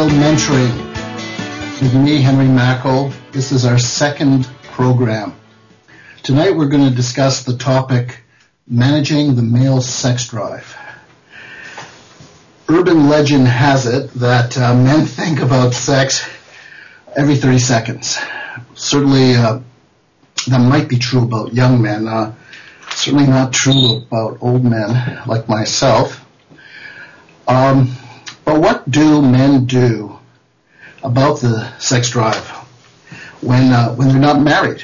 Child Mentoring with me, Henry Mackel. This is our second program. Tonight we're going to discuss the topic, managing the male sex drive. Urban legend has it that men think about sex every 30 seconds. Certainly that might be true about young men, certainly not true about old men like myself. But what do men do about the sex drive when they're not married?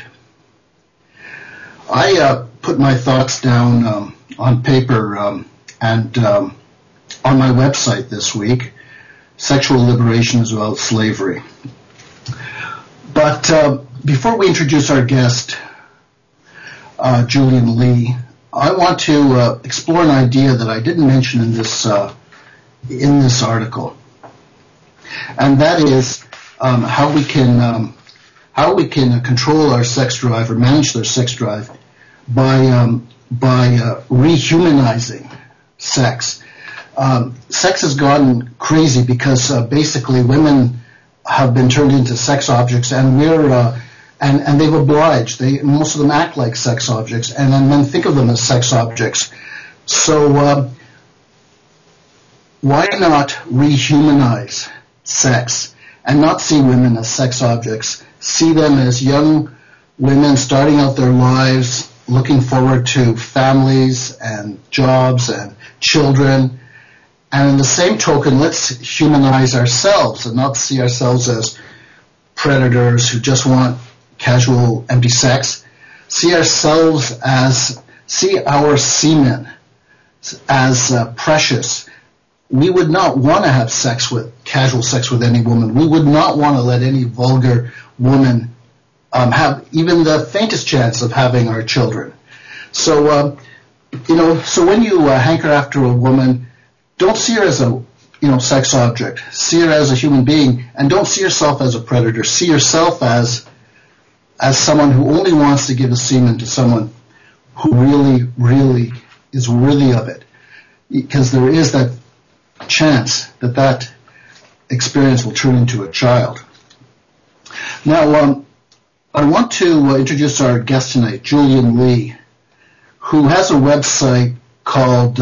I put my thoughts down on paper and on my website this week. Sexual Liberation is about slavery. But before we introduce our guest, Julian Lee, I want to explore an idea that I didn't mention in this article, and that is how we can control our sex drive or manage their sex drive by rehumanizing sex. Sex has gotten crazy because basically women have been turned into sex objects, and and they've obliged. Most of them act like sex objects, and then men think of them as sex objects. So why not rehumanize sex and not see women as sex objects? See them as young women starting out their lives, looking forward to families and jobs and children. And in the same token, let's humanize ourselves and not see ourselves as predators who just want casual, empty sex. See our semen as precious. We would not want to have casual sex with any woman. We would not want to let any vulgar woman have even the faintest chance of having our children. So, so when you hanker after a woman, don't see her as a, sex object. See her as a human being, and don't see yourself as a predator. See yourself as someone who only wants to give a semen to someone who really, really is worthy of it. Because there is that chance that experience will turn into a child. Now, I want to introduce our guest tonight, Julian Lee, who has a website called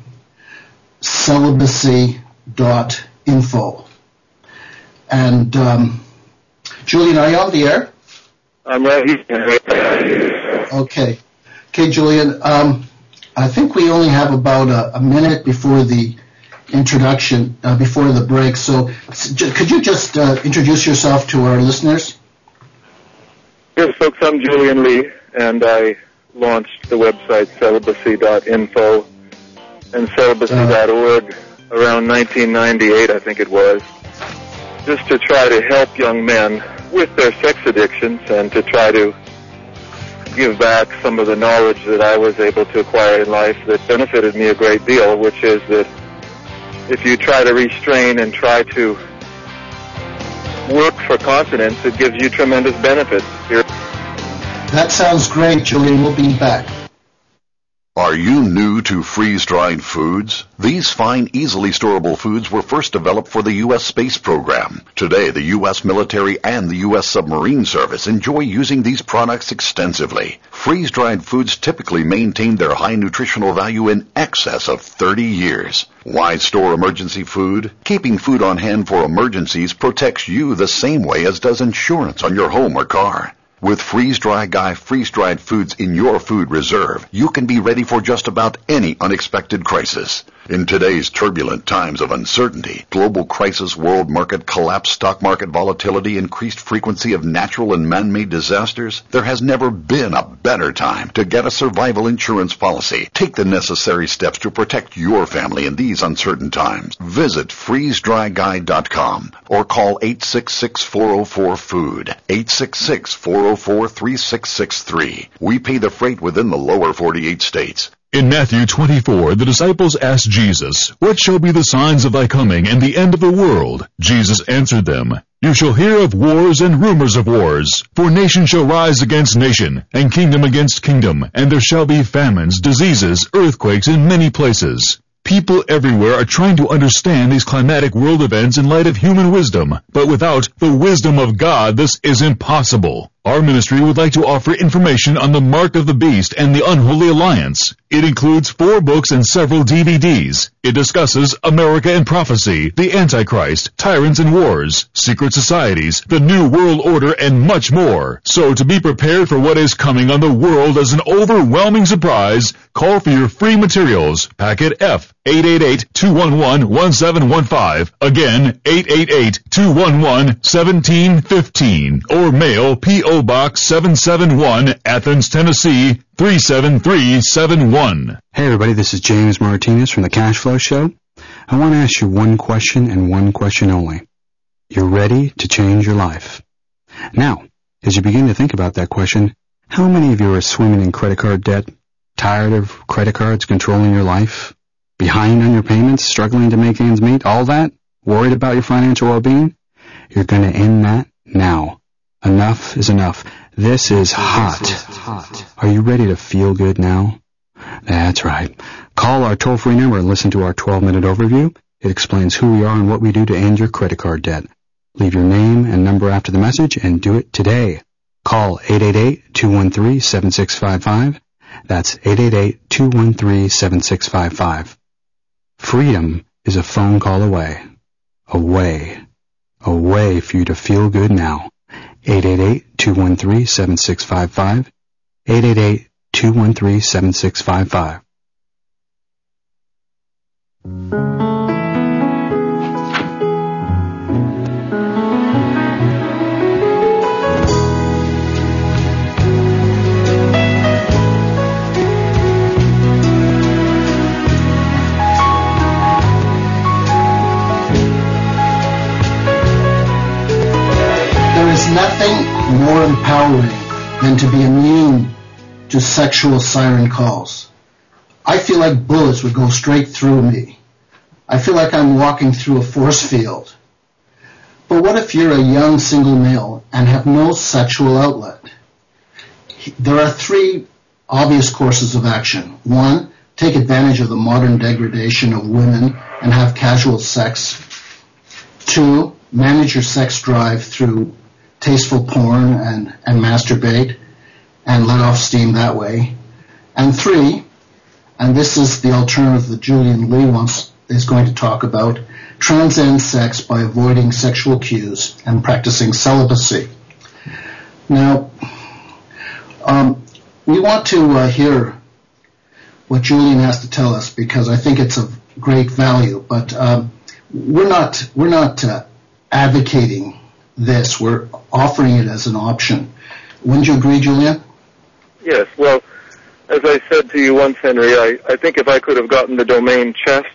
celibacy.info. And Julian, are you on the air? I'm ready. Okay, Julian. I think we only have about a minute before the introduction, before the break. So could you just introduce yourself to our listeners? Yes, folks, I'm Julian Lee, and I launched the website celibacy.info and celibacy.org around 1998, I think it was, just to try to help young men with their sex addictions and to try to give back some of the knowledge that I was able to acquire in life that benefited me a great deal, which is that if you try to restrain and try to work for continence, it gives you tremendous benefits. That sounds great, Julian. We'll be back. Are you new to freeze-dried foods? These fine, easily storable foods were first developed for the U.S. space program. Today, the U.S. military and the U.S. submarine service enjoy using these products extensively. Freeze-dried foods typically maintain their high nutritional value in excess of 30 years. Why store emergency food? Keeping food on hand for emergencies protects you the same way as does insurance on your home or car. With Freeze-Dry Guy freeze-dried foods in your food reserve, you can be ready for just about any unexpected crisis. In today's turbulent times of uncertainty, global crisis, world market collapse, stock market volatility, increased frequency of natural and man-made disasters, there has never been a better time to get a survival insurance policy. Take the necessary steps to protect your family in these uncertain times. Visit freezedryguy.com or call 866-404-FOOD, 866-404-3663. We pay the freight within the lower 48 states. In Matthew 24, the disciples asked Jesus, "What shall be the signs of thy coming and the end of the world?" Jesus answered them, "You shall hear of wars and rumors of wars. For nation shall rise against nation, and kingdom against kingdom, and there shall be famines, diseases, earthquakes in many places. People everywhere are trying to understand these climatic world events in light of human wisdom, but without the wisdom of God, this is impossible. Our ministry would like to offer information on the Mark of the Beast and the Unholy Alliance. It includes 4 books and several DVDs. It discusses America and Prophecy, the Antichrist, Tyrants and Wars, Secret Societies, the New World Order, and much more. So to be prepared for what is coming on the world as an overwhelming surprise, call for your free materials. Packet F, 888-211-1715. Again, 888-211-1715. Or mail P.O. Box 771, Athens, Tennessee, 37371. Hey everybody, this is James Martinez from the Cash Flow Show. I want to ask you one question and one question only. You're ready to change your life. Now, as you begin to think about that question, how many of you are swimming in credit card debt, tired of credit cards controlling your life, behind on your payments, struggling to make ends meet, all that, worried about your financial well-being? You're going to end that now. Enough is enough. This is hot. Are you ready to feel good now? That's right. Call our toll-free number and listen to our 12-minute overview. It explains who we are and what we do to end your credit card debt. Leave your name and number after the message and do it today. Call 888-213-7655. That's 888-213-7655. Freedom is a phone call away. Away for you to feel good now. 888-213-7655. 888-213-7655. Nothing more empowering than to be immune to sexual siren calls. I feel like bullets would go straight through me. I feel like I'm walking through a force field. But what if you're a young single male and have no sexual outlet? There are 3 obvious courses of action. 1, take advantage of the modern degradation of women and have casual sex. 2, manage your sex drive through tasteful porn and masturbate and let off steam that way. And 3, and this is the alternative that Julian Lee is going to talk about, transcend sex by avoiding sexual cues and practicing celibacy. Now, we want to hear what Julian has to tell us because I think it's of great value, but we're not advocating this. We're offering it as an option. Wouldn't you agree, Julian? Yes. Well, as I said to you once, Henry, I think if I could have gotten the domain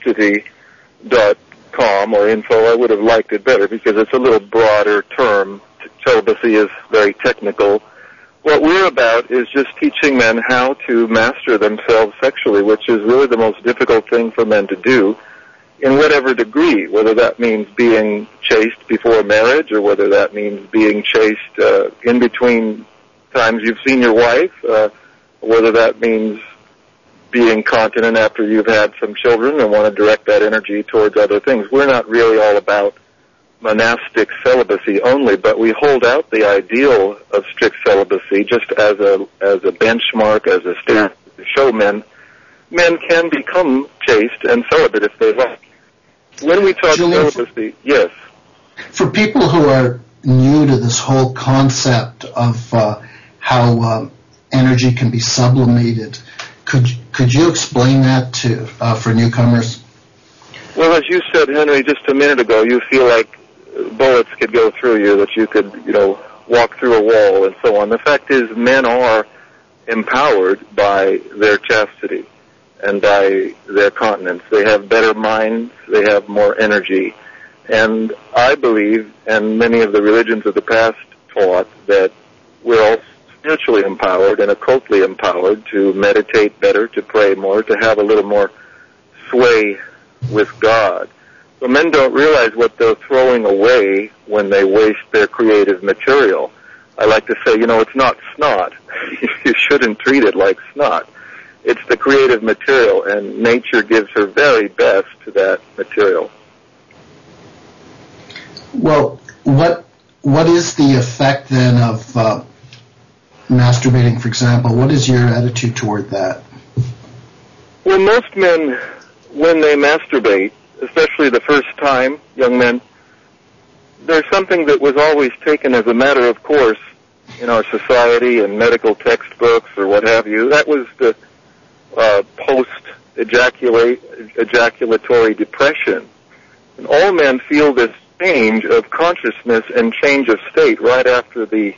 chastity.com or info, I would have liked it better because it's a little broader term. Celibacy is very technical. What we're about is just teaching men how to master themselves sexually, which is really the most difficult thing for men to do, in whatever degree, whether that means being chaste before marriage or whether that means being chaste in between times you've seen your wife, whether that means being continent after you've had some children and want to direct that energy towards other things. We're not really all about monastic celibacy only, but we hold out the ideal of strict celibacy just as a benchmark, as a standard to show men can become chaste and celibate if they like. When we talk celibacy, yes. For people who are new to this whole concept of how energy can be sublimated, could you explain that for newcomers? Well, as you said, Henry, just a minute ago, you feel like bullets could go through you, that you could, walk through a wall and so on. The fact is, men are empowered by their chastity and by their continence. They have better minds, they have more energy. And I believe, and many of the religions of the past taught, that we're all spiritually empowered and occultly empowered to meditate better, to pray more, to have a little more sway with God. So men don't realize what they're throwing away when they waste their creative material. I like to say, it's not snot. You shouldn't treat it like snot. It's the creative material, and nature gives her very best to that material. Well, what is the effect then of masturbating, for example? What is your attitude toward that? Well, most men, when they masturbate, especially the first time, young men, there's something that was always taken as a matter of course in our society and medical textbooks or what have you. That was the post-ejaculatory depression. And all men feel this change of consciousness and change of state right after the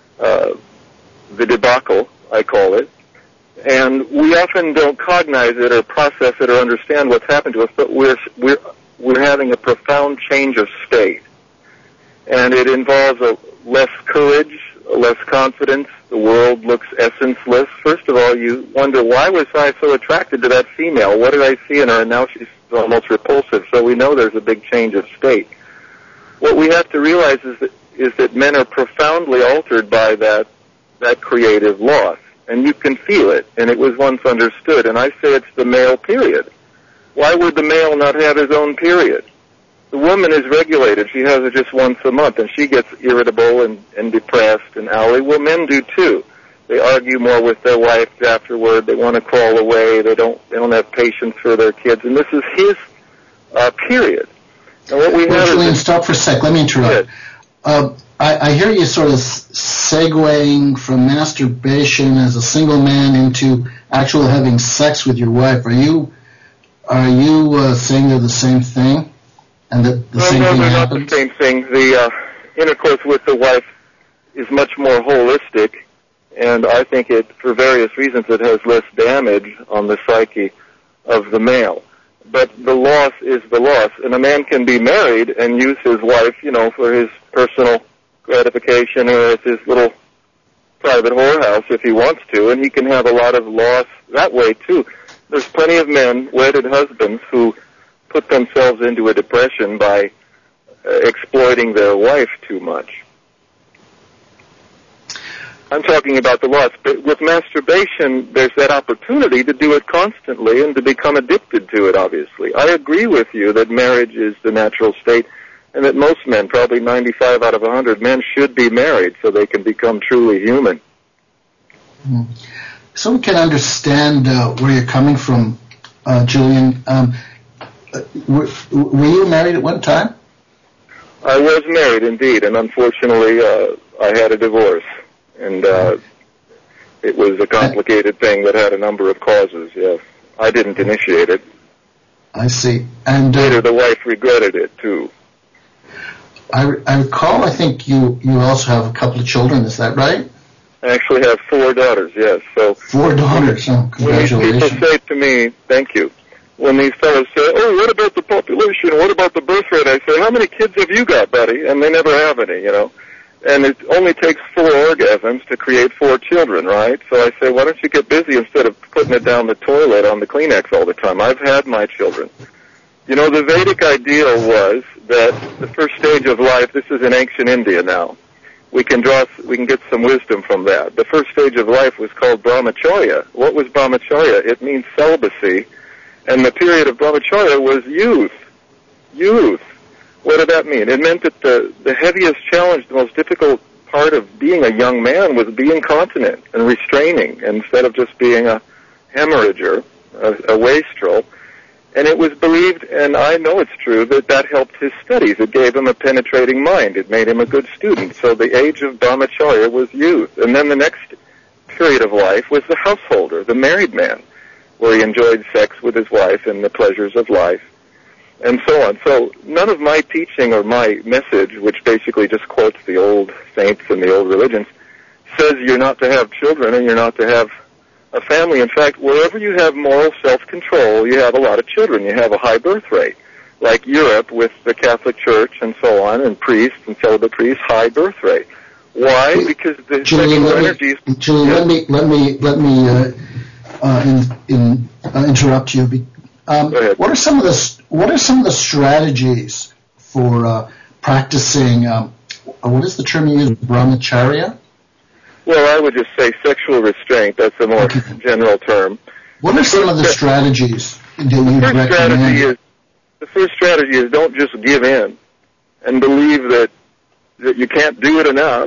debacle, I call it. And we often don't cognize it or process it or understand what's happened to us, but we're having a profound change of state. And it involves a less courage, a less confidence. The world looks essenceless. First of all, you wonder, why was I so attracted to that female? What did I see in her? And now she's almost repulsive. So we know there's a big change of state. What we have to realize is that men are profoundly altered by that creative loss. And you can feel it, and it was once understood. And I say it's the male period. Why would the male not have his own period? The woman is regulated. She has it just once a month, and she gets irritable and depressed and owly. Well, men do too. They argue more with their wives afterward. They want to crawl away. They don't have patience for their kids. And this is his period. And what we have Julian, stop for a sec. Let me interrupt. I hear you sort of segueing from masturbation as a single man into actual having sex with your wife. Are you saying they're the same thing, and that the same thing happens? No, not the same thing. The intercourse with the wife is much more holistic, and I think it, for various reasons, it has less damage on the psyche of the male. But the loss is the loss, and a man can be married and use his wife, for his personal gratification or as his little private whorehouse if he wants to, and he can have a lot of loss that way too. There's plenty of men, wedded husbands, who put themselves into a depression by exploiting their wife too much. I'm talking about the loss, but with masturbation, there's that opportunity to do it constantly and to become addicted to it, obviously. I agree with you that marriage is the natural state, and that most men, probably 95 out of 100 men, should be married so they can become truly human. So we can understand where you're coming from, Julian. Were you married at one time? I was married, indeed, and unfortunately I had a divorce. And it was a complicated thing that had a number of causes, yes. I didn't initiate it. I see. And later the wife regretted it, too. I recall, I think you also have a couple of children, is that right? I actually have 4 daughters, yes. So 4 daughters, congratulations. When these people say to me, thank you, when these fellows say, oh, what about the population, what about the birth rate, I say, how many kids have you got, buddy? And they never have any, And it only takes 4 orgasms to create 4 children, right? So I say, why don't you get busy instead of putting it down the toilet on the Kleenex all the time? I've had my children. The Vedic ideal was that the first stage of life, this is in ancient India now, we can get some wisdom from that. The first stage of life was called brahmacharya. What was brahmacharya? It means celibacy, and the period of brahmacharya was youth. Youth. What did that mean? It meant that the heaviest challenge, the most difficult part of being a young man was being continent and restraining instead of just being a hemorrhager, a wastrel. And it was believed, and I know it's true, that helped his studies. It gave him a penetrating mind. It made him a good student. So the age of brahmacharya was youth. And then the next period of life was the householder, the married man, where he enjoyed sex with his wife and the pleasures of life, and so on. So none of my teaching or my message, which basically just quotes the old saints and the old religions, says you're not to have children and you're not to have a family. In fact, wherever you have moral self-control, you have a lot of children. You have a high birth rate. Like Europe with the Catholic Church and so on, and priests and celibate priests, high birth rate. Why? Because the sexual energies... Julian, let me interrupt you. What are some of the strategies for practicing? What is the term you use? Brahmacharya? Well, I would just say sexual restraint. That's a more general term. What are some of the strategies that you recommend? The first strategy is don't just give in and believe that you can't do it enough,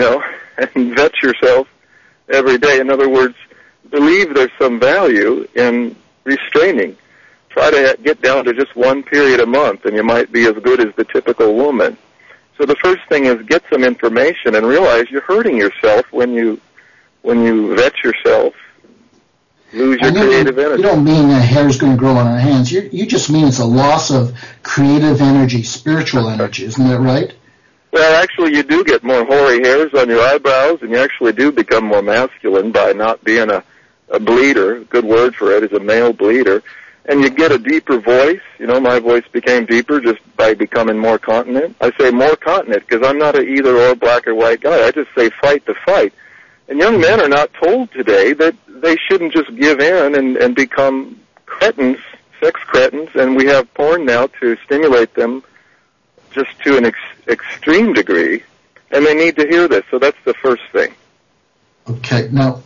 and vet yourself every day. In other words, believe there's some value in restraining. Try to get down to just one period a month, and you might be as good as the typical woman. So the first thing is get some information and realize you're hurting yourself when you vet yourself. Lose your creative energy. You don't mean that hair is going to grow on our hands. You just mean it's a loss of creative energy, spiritual energy. Isn't that right? Well, actually, you do get more hoary hairs on your eyebrows, and you actually do become more masculine by not being a bleeder. A good word for it is a male bleeder. And you get a deeper voice. My voice became deeper just by becoming more continent. I say more continent because I'm not an either-or black or white guy. I just say fight the fight. And young men are not told today that they shouldn't just give in and become cretins, sex cretins, and we have porn now to stimulate them just to an extreme degree, and they need to hear this. So that's the first thing. Okay. Now,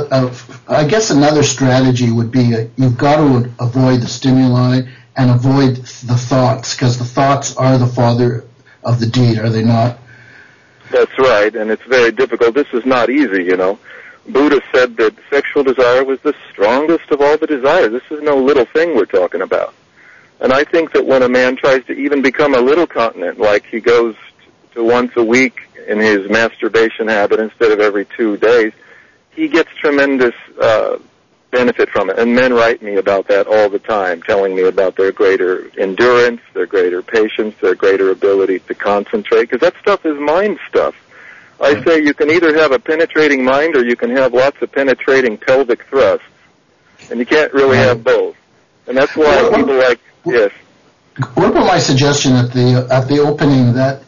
I guess another strategy would be you've got to avoid the stimuli and avoid the thoughts, because the thoughts are the father of the deed, are they not? That's right, and it's very difficult. This is not easy, Buddha said that sexual desire was the strongest of all the desires. This is no little thing we're talking about. And I think that when a man tries to even become a little continent, like he goes to once a week in his masturbation habit instead of every 2 days, he gets tremendous benefit from it. And men write me about that all the time, telling me about their greater endurance, their greater patience, their greater ability to concentrate, because that stuff is mind stuff. I say you can either have a penetrating mind or you can have lots of penetrating pelvic thrust, and you can't really have both. And that's why people like, yes. What about my suggestion at the opening that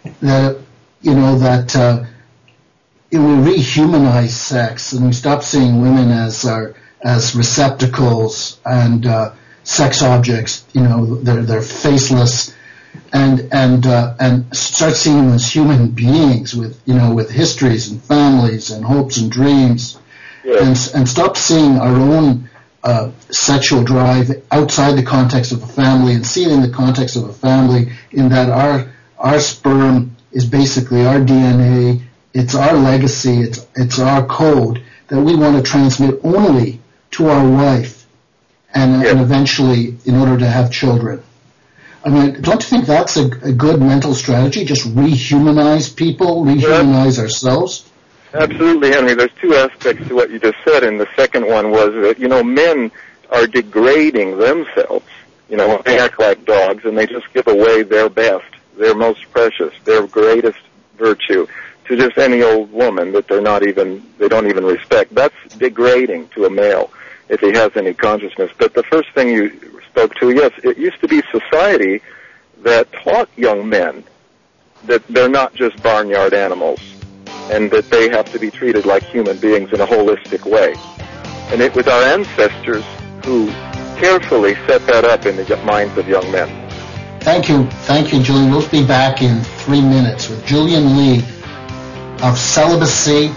we rehumanize sex and we stop seeing women as receptacles and sex objects, they're faceless, and start seeing them as human beings with histories and families and hopes and dreams, yes. and stop seeing our own sexual drive outside the context of a family and see it in the context of a family, in that our sperm is basically our DNA, it's our legacy, it's our code that we want to transmit only to our wife and eventually in order to have children. I mean, don't you think that's a good mental strategy? Just rehumanize people, rehumanize ourselves? Absolutely, Henry. There's two aspects to what you just said, and the second one was that, men are degrading themselves. They act like dogs, and they just give away their best, their most precious, their greatest virtue to just any old woman that they don't even respect. That's degrading to a male if he has any consciousness. But the first thing you spoke to, yes, it used to be society that taught young men that they're not just barnyard animals and that they have to be treated like human beings in a holistic way. And it was our ancestors who carefully set that up in the minds of young men. Thank you, Julian. We'll be back in 3 minutes with Julian Lee of celibacy.info.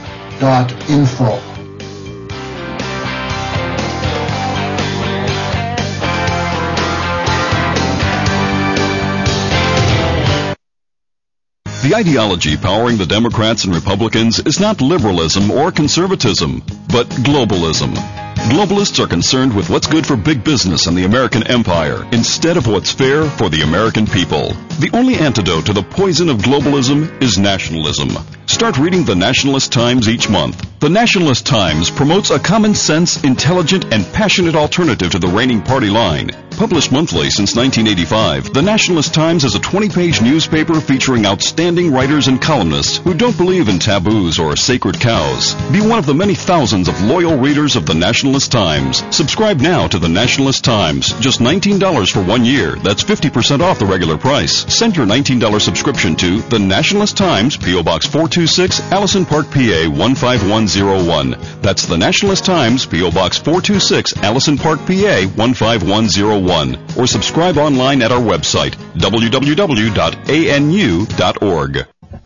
The ideology powering the Democrats and Republicans is not liberalism or conservatism, but globalism. Globalists are concerned with what's good for big business and the American empire instead of what's fair for the American people. The only antidote to the poison of globalism is nationalism. Start reading the Nationalist Times each month. The Nationalist Times promotes a common sense, intelligent, and passionate alternative to the reigning party line. Published monthly since 1985, the Nationalist Times is a 20-page newspaper featuring outstanding writers and columnists who don't believe in taboos or sacred cows. Be one of the many thousands of loyal readers of the Nationalist Times. Subscribe now to the Nationalist Times. Just $19 for 1 year. That's 50% off the regular price. Send your $19 subscription to the Nationalist Times, P.O. Box 426, Allison Park, PA 15101. That's the Nationalist Times, P.O. Box 426, Allison Park, PA 15101. Or subscribe online at our website, www.anu.org.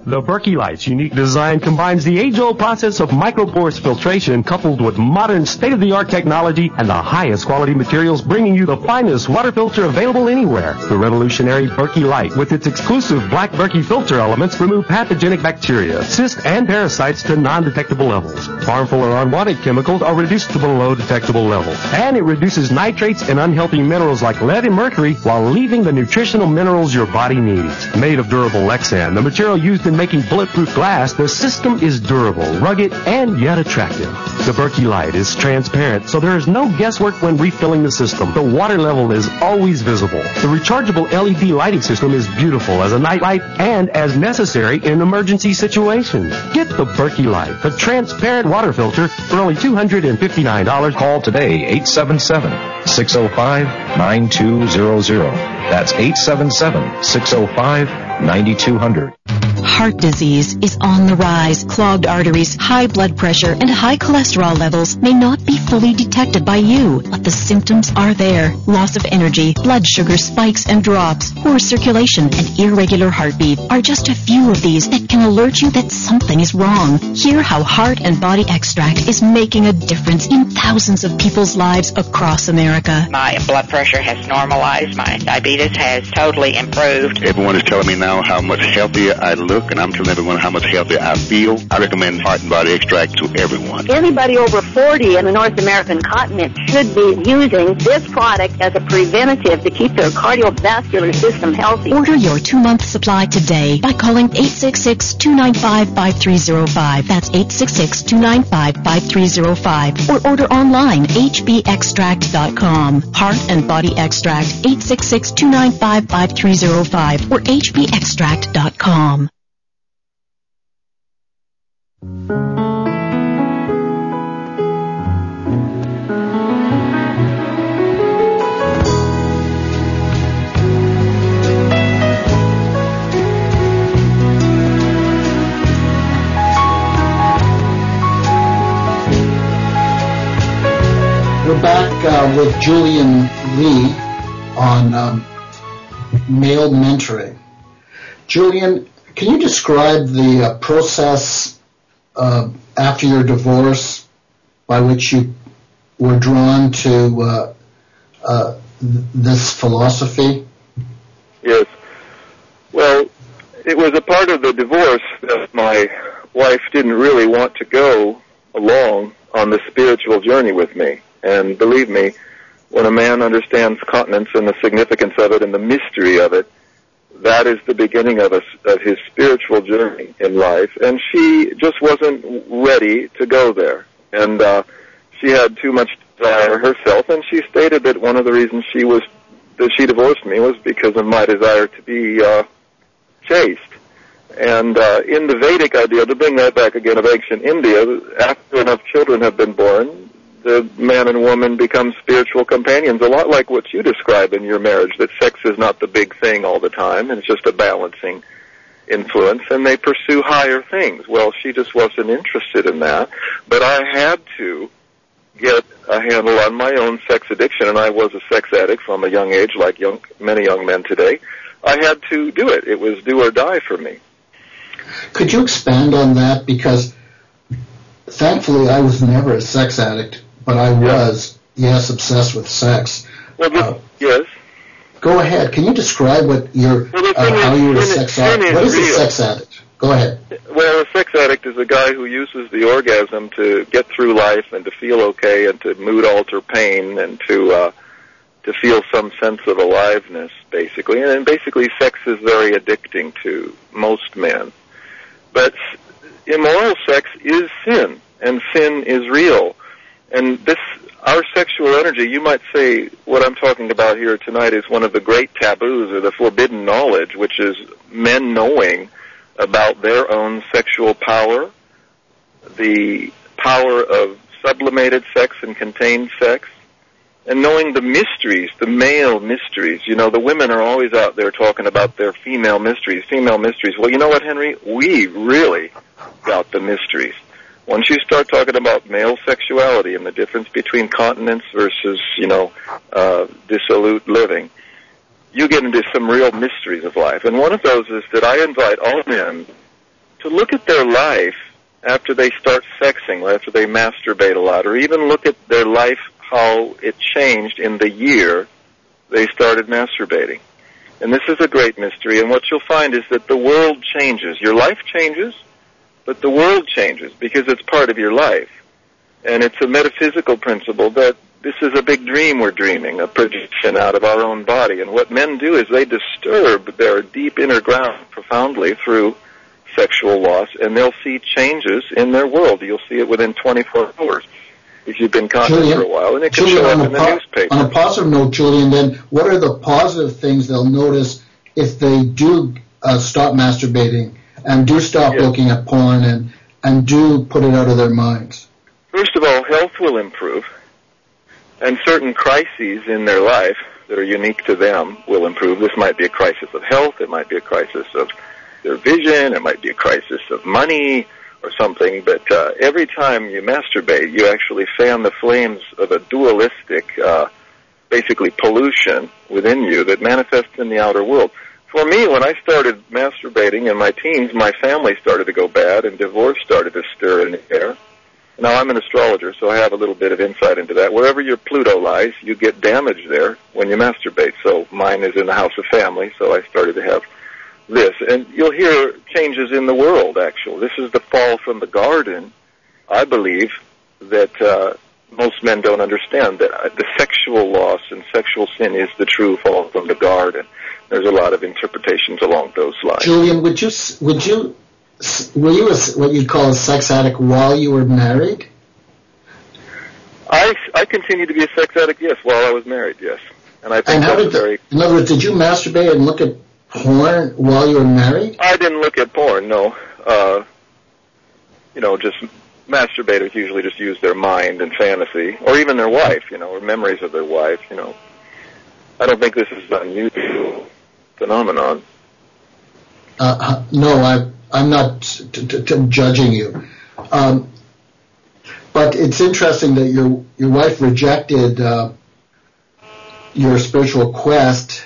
The Berkey Light's unique design combines the age-old process of micropores filtration coupled with modern state-of-the-art technology and the highest quality materials, bringing you the finest water filter available anywhere. The revolutionary Berkey Light, with its exclusive black Berkey filter elements, remove pathogenic bacteria, cysts, and parasites to non-detectable levels. Harmful or unwanted chemicals are reduced to below detectable levels. And it reduces nitrates and unhealthy minerals like lead and mercury while leaving the nutritional minerals your body needs. Made of durable Lexan, the material used in making bulletproof glass, the system is durable, rugged, and yet attractive. The Berkey Light is transparent, so there is no guesswork when refilling the system. The water level is always visible. The rechargeable LED lighting system is beautiful as a night light and as necessary in emergency situations. Get the Berkey Light, the transparent water filter, for only $259. Call today, 877-605-9200. That's 877-605-9200. Heart disease is on the rise. Clogged arteries, high blood pressure, and high cholesterol levels may not be fully detected by you, but the symptoms are there. Loss of energy, blood sugar spikes and drops, poor circulation, and irregular heartbeat are just a few of these that can alert you that something is wrong. Hear how Heart and Body Extract is making a difference in thousands of people's lives across America. My blood pressure has normalized. My diabetes has totally improved. Everyone is telling me now how much healthier I look, and I'm telling everyone how much healthier I feel. I recommend Heart and Body Extract to everyone. Anybody over 40 in the North American continent should be using this product as a preventative to keep their cardiovascular system healthy. Order your 2-month supply today by calling 866-295-5305. That's 866-295-5305. Or order online, hbextract.com. Heart and Body Extract, 866-295-5305 or hbextract.com. We're back with Julian Lee on male mentoring. Julian, can you describe the process after your divorce by which you were drawn to this philosophy? Yes. Well, it was a part of the divorce that my wife didn't really want to go along on the spiritual journey with me. And believe me, when a man understands continence and the significance of it and the mystery of it, that is the beginning of his spiritual journey in life. And she just wasn't ready to go there. And she had too much desire herself, and she stated that one of the reasons she divorced me was because of my desire to be chaste. And in the Vedic ideal, to bring that back again, of ancient India, after enough children have been born, the man and woman become spiritual companions, a lot like what you describe in your marriage, that sex is not the big thing all the time, and it's just a balancing influence, and they pursue higher things. Well, she just wasn't interested in that, but I had to get a handle on my own sex addiction, and I was a sex addict from a young age, like many young men today. I had to do it. It was do or die for me. Could you expand on that? Because thankfully I was never a sex addict, but I was, yes, obsessed with sex. Well, yes. Go ahead. Can you describe what how you were a sex addict? What is a sex addict? Go ahead. Well, a sex addict is a guy who uses the orgasm to get through life and to feel okay and to mood alter pain and to feel some sense of aliveness, basically. And basically, sex is very addicting to most men. But immoral sex is sin, and sin is real. And our sexual energy, you might say what I'm talking about here tonight is one of the great taboos or the forbidden knowledge, which is men knowing about their own sexual power, the power of sublimated sex and contained sex, and knowing the mysteries, the male mysteries. You know, the women are always out there talking about their female mysteries. Well, you know what, Henry? We really got the mysteries. Once you start talking about male sexuality and the difference between continence versus, dissolute living, you get into some real mysteries of life. And one of those is that I invite all men to look at their life after they start sexing, or after they masturbate a lot, or even look at their life, how it changed in the year they started masturbating. And this is a great mystery, and what you'll find is that the world changes. Your life changes, but the world changes because it's part of your life. And it's a metaphysical principle that this is a big dream we're dreaming, a projection out of our own body. And what men do is they disturb their deep inner ground profoundly through sexual loss, and they'll see changes in their world. You'll see it within 24 hours if you've been conscious for a while, and it can show up in the newspaper. On a positive note, Julian, then what are the positive things they'll notice if they do stop masturbating and do stop looking at porn and do put it out of their minds? First of all, health will improve, and certain crises in their life that are unique to them will improve. This might be a crisis of health, it might be a crisis of their vision, it might be a crisis of money or something, but every time you masturbate, you actually fan the flames of a dualistic, basically pollution within you that manifests in the outer world. For me, when I started masturbating in my teens, my family started to go bad and divorce started to stir in the air. Now, I'm an astrologer, so I have a little bit of insight into that. Wherever your Pluto lies, you get damage there when you masturbate. So mine is in the house of family, so I started to have this. And you'll hear changes in the world, actually. This is the fall from the garden, I believe, that most men don't understand, that the sexual loss and sexual sin is the true fall from the garden. There's a lot of interpretations along those lines. Julian, were you what you'd call a sex addict while you were married? I continued to be a sex addict, yes, while I was married, yes. And I think in other words, did you masturbate and look at porn while you were married? I didn't look at porn, no. Just masturbators usually just use their mind and fantasy, or even their wife, or memories of their wife, I don't think this is an unusual phenomenon. No, I'm not judging you. But it's interesting that your wife rejected your spiritual quest.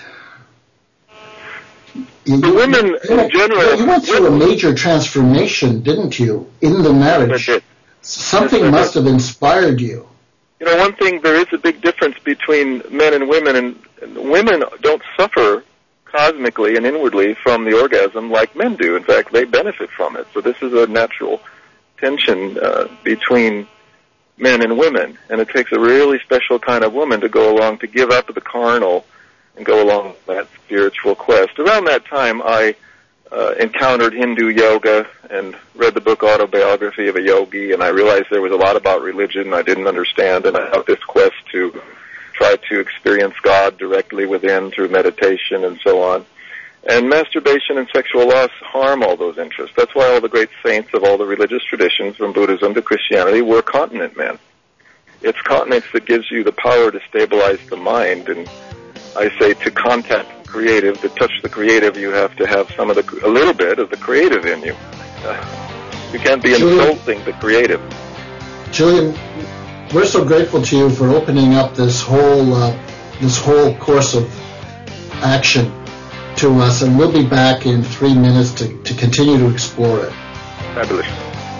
Women in general... You went through a major transformation, didn't you, in the marriage? Something must have inspired you. One thing, there is a big difference between men and women, and women don't suffer cosmically and inwardly from the orgasm like men do. In fact, they benefit from it. So this is a natural tension between men and women, and it takes a really special kind of woman to go along, to give up the carnal and go along that spiritual quest. Around that time, I encountered Hindu yoga and read the book Autobiography of a Yogi, and I realized there was a lot about religion I didn't understand, and I had this quest to try to experience God directly within through meditation and so on. And masturbation and sexual loss harm all those interests. That's why all the great saints of all the religious traditions, from Buddhism to Christianity, were continent men. It's continence that gives you the power to stabilize the mind, and I say to contact the creative, to touch the creative, you have to have a little bit of the creative in you. You can't be insulting the creative. Julian, we're so grateful to you for opening up this whole course of action to us, and we'll be back in 3 minutes to continue to explore it. Fabulous.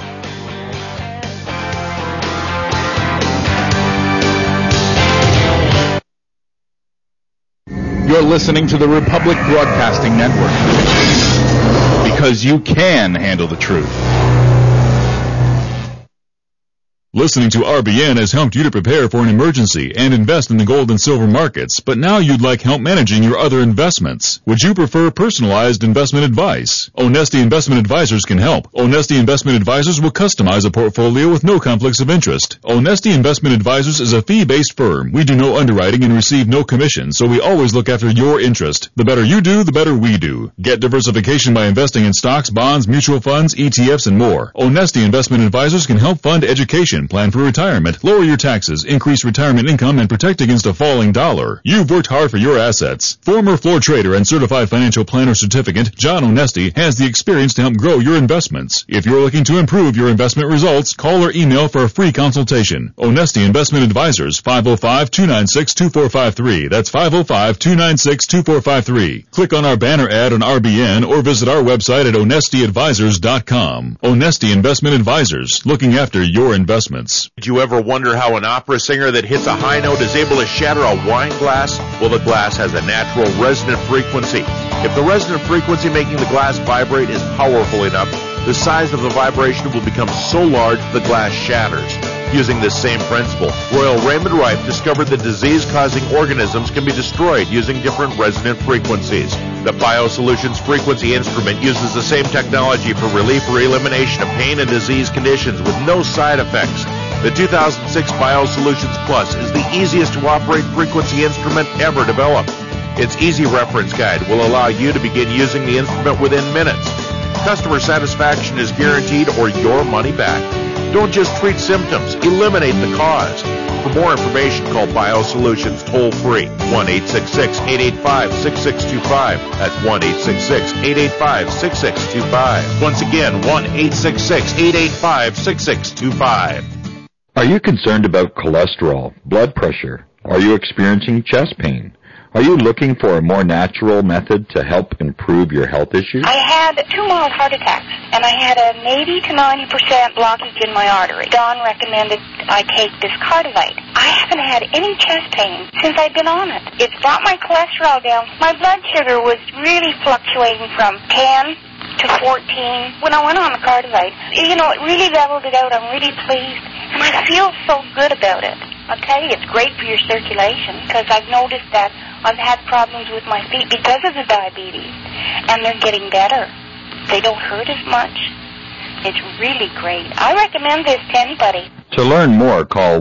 You're listening to the Republic Broadcasting Network, because you can handle the truth. Listening to RBN has helped you to prepare for an emergency and invest in the gold and silver markets, but now you'd like help managing your other investments. Would you prefer personalized investment advice? Onesti Investment Advisors can help. Onesti Investment Advisors will customize a portfolio with no conflicts of interest. Onesti Investment Advisors is a fee-based firm. We do no underwriting and receive no commission, so we always look after your interest. The better you do, the better we do. Get diversification by investing in stocks, bonds, mutual funds, ETFs, and more. Onesti Investment Advisors can help fund education, pension, plan for retirement, lower your taxes, increase retirement income, and protect against a falling dollar. You've worked hard for your assets. Former floor trader and certified financial planner certificate John Onesti has the experience to help grow your investments. If you're looking to improve your investment results, call or email for a free consultation. Onesti Investment Advisors, 505-296-2453. That's 505-296-2453. Click on our banner ad on RBN or visit our website at onestiadvisors.com. Onesti Investment Advisors, looking after your investments. Did you ever wonder how an opera singer that hits a high note is able to shatter a wine glass? Well, the glass has a natural resonant frequency. If the resonant frequency making the glass vibrate is powerful enough, the size of the vibration will become so large the glass shatters. Using this same principle, Royal Raymond Rife discovered that disease-causing organisms can be destroyed using different resonant frequencies. The BioSolutions frequency instrument uses the same technology for relief or elimination of pain and disease conditions with no side effects. The 2006 BioSolutions Plus is the easiest to operate frequency instrument ever developed. Its easy reference guide will allow you to begin using the instrument within minutes. Customer satisfaction is guaranteed or your money back. Don't just treat symptoms, eliminate the cause. For more information, call BioSolutions toll-free, 1-866-885-6625. That's 1-866-885-6625. Once again, 1-866-885-6625. Are you concerned about cholesterol, blood pressure? Are you experiencing chest pain? Are you looking for a more natural method to help improve your health issues? I had 2 mild heart attacks, and I had an 80 to 90% blockage in my artery. Don recommended I take this Cardivite. I haven't had any chest pain since I've been on it. It's brought my cholesterol down. My blood sugar was really fluctuating from 10 to 14 when I went on the Cardivite. You know, it really leveled it out. I'm really pleased, and I feel so good about it. I'll tell you, it's great for your circulation because I've noticed that I've had problems with my feet because of the diabetes, and they're getting better. They don't hurt as much. It's really great. I recommend this to anybody. To learn more, call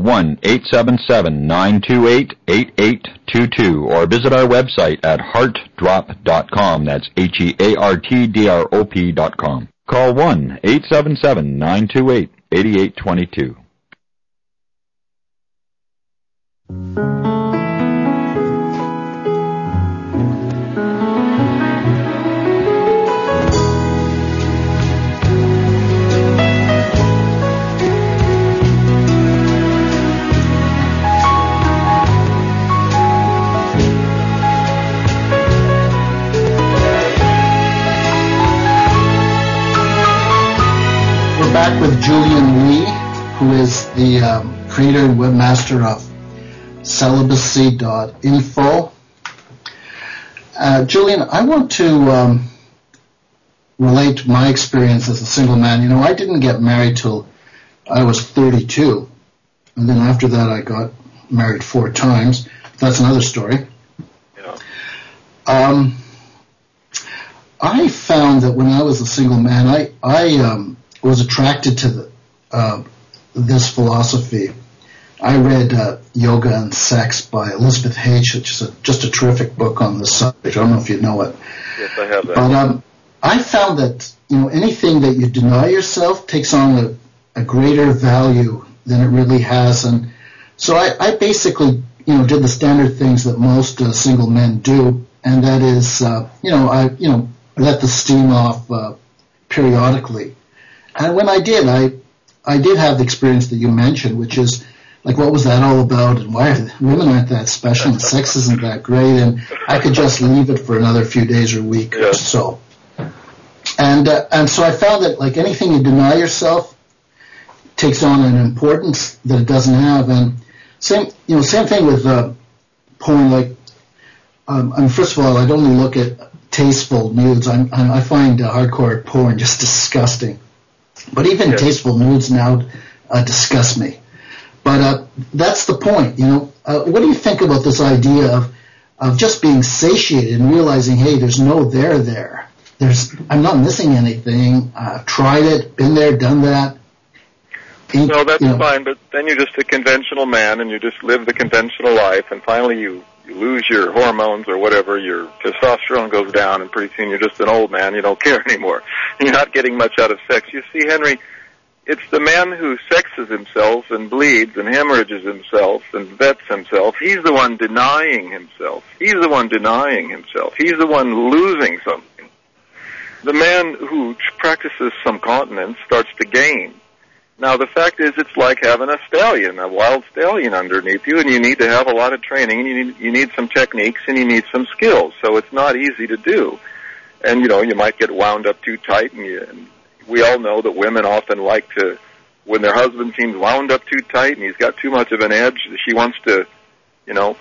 1-877-928-8822 or visit our website at heartdrop.com. That's HEARTDROP.com. Call 1-877-928-8822. Back with Julian Lee, who is the creator and webmaster of celibacy.info. Julian, I want to relate my experience as a single man. You know, I didn't get married till I was 32, and then after that I got married 4 times. That's another story. Yeah. I found that when I was a single man, I was attracted to this philosophy. I read Yoga and Sex by Elizabeth H., which is just a terrific book on the subject. I don't know if you know it. Yes, I have that. But I found that, you know, anything that you deny yourself takes on a greater value than it really has. And so I basically, you know, did the standard things that most single men do, and that is, I let the steam off periodically. And when I did, I did have the experience that you mentioned, which is, like, what was that all about, and why women aren't that special, and sex isn't that great, and I could just leave it for another few days or week or so. And so I found that, like, anything you deny yourself takes on an importance that it doesn't have. And same thing with porn. Like, first of all, I'd only look at tasteful nudes. I find hardcore porn just disgusting. But even tasteful nudes now disgust me. But that's the point, you know. What do you think about this idea of just being satiated and realizing, hey, there's no there. I'm not missing anything. I've tried it, been there, done that. No, that's fine, but then you're just a conventional man, and you just live the conventional life, and finally you lose your hormones or whatever, your testosterone goes down, and pretty soon you're just an old man. You don't care anymore. You're not getting much out of sex. You see, Henry, It's the man who sexes himself and bleeds and hemorrhages himself and vets himself. He's the one denying himself. He's the one denying himself. He's the one losing something. The man who practices some continence starts to gain. Now, the fact is, it's like having a stallion, a wild stallion underneath you, and you need to have a lot of training, and you need some techniques, and you need some skills. So it's not easy to do. And, you know, you might get wound up too tight, and we all know that women often like to, when their husband seems wound up too tight and he's got too much of an edge, she wants to, you know,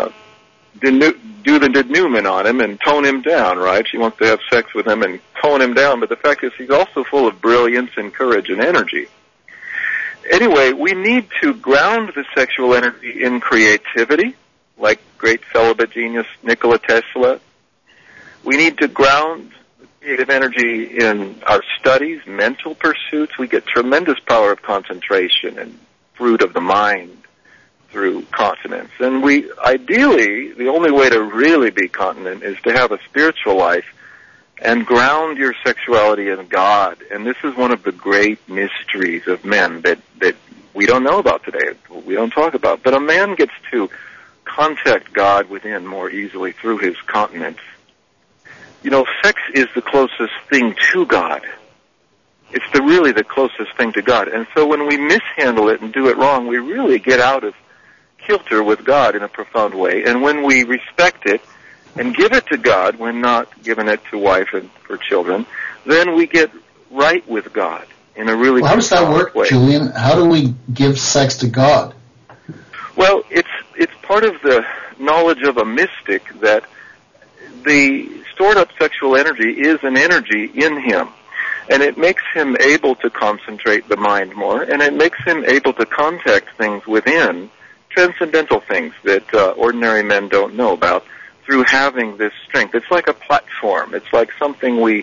do the denouement on him and tone him down, right? She wants to have sex with him and tone him down. But the fact is, he's also full of brilliance and courage and energy. Anyway, we need to ground the sexual energy in creativity, like great celibate genius Nikola Tesla. We need to ground creative energy in our studies, mental pursuits. We get tremendous power of concentration and fruit of the mind through continence. And we, ideally, the only way to really be continent is to have a spiritual life and ground your sexuality in God. And this is one of the great mysteries of men that we don't know about today, we don't talk about. But a man gets to contact God within more easily through his continence. You know, sex is the closest thing to God. It's really the closest thing to God. And so when we mishandle it and do it wrong, we really get out of kilter with God in a profound way. And when we respect it and give it to God when not giving it to wife and for children, then we get right with God in a really how does that work, way. Julian? How do we give sex to God? Well, it's part of the knowledge of a mystic that the stored up sexual energy is an energy in him. And it makes him able to concentrate the mind more, and it makes him able to contact things within, transcendental things that ordinary men don't know about, through having this strength. It's like a platform. It's like something we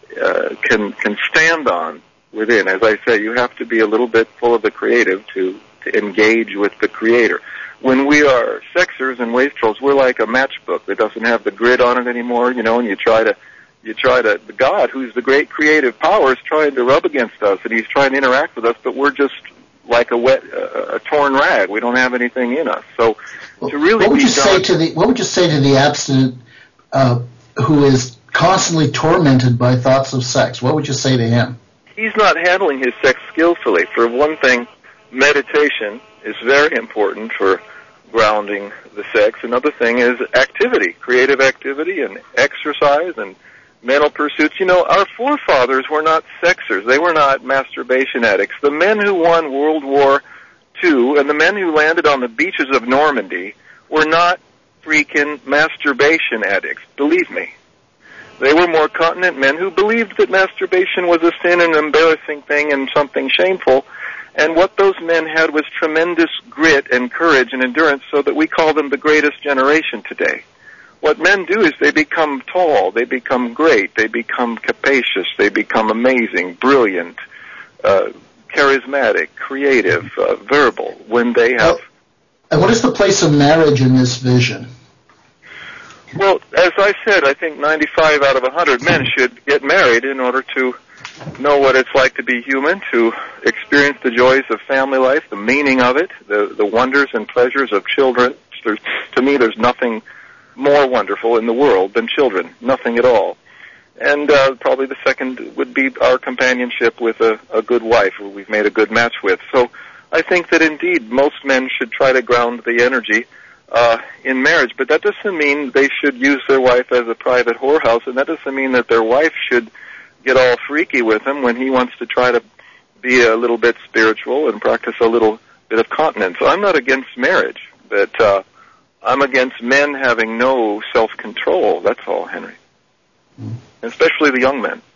can stand on within. As I say, you have to be a little bit full of the creative to engage with the Creator. When we are sexers and wastrels, we're like a matchbook that doesn't have the grid on it anymore, you know, and you try to, God, who's the great creative power, is trying to rub against us, and he's trying to interact with us, but we're just like a torn rag. We don't have anything in us. So to really what would you say to the abstinent who is constantly tormented by thoughts of sex? What would you say to him? He's not handling his sex skillfully. For one thing, meditation is very important for grounding the sex. Another thing is activity, creative activity and exercise and mental pursuits. You know, our forefathers were not sexers. They were not masturbation addicts. The men who won World War II and the men who landed on the beaches of Normandy were not freaking masturbation addicts. Believe me. They were more continent men who believed that masturbation was a sin and an embarrassing thing and something shameful. And what those men had was tremendous grit and courage and endurance, so that we call them the greatest generation today. What men do is they become tall, they become great, they become capacious, they become amazing, brilliant, charismatic, creative, verbal, when they have... And what is the place of marriage in this vision? Well, as I said, I think 95 out of 100 men should get married in order to know what it's like to be human, to experience the joys of family life, the meaning of it, the wonders and pleasures of children. To me, there's nothing more wonderful in the world than children, nothing at all. And probably the second would be our companionship with a good wife who we've made a good match with. So I think that indeed most men should try to ground the energy in marriage, but that doesn't mean they should use their wife as a private whorehouse, and that doesn't mean that their wife should get all freaky with him when he wants to try to be a little bit spiritual and practice a little bit of continence. So I'm not against marriage, but I'm against men having no self-control. That's all, Henry. Especially the young men.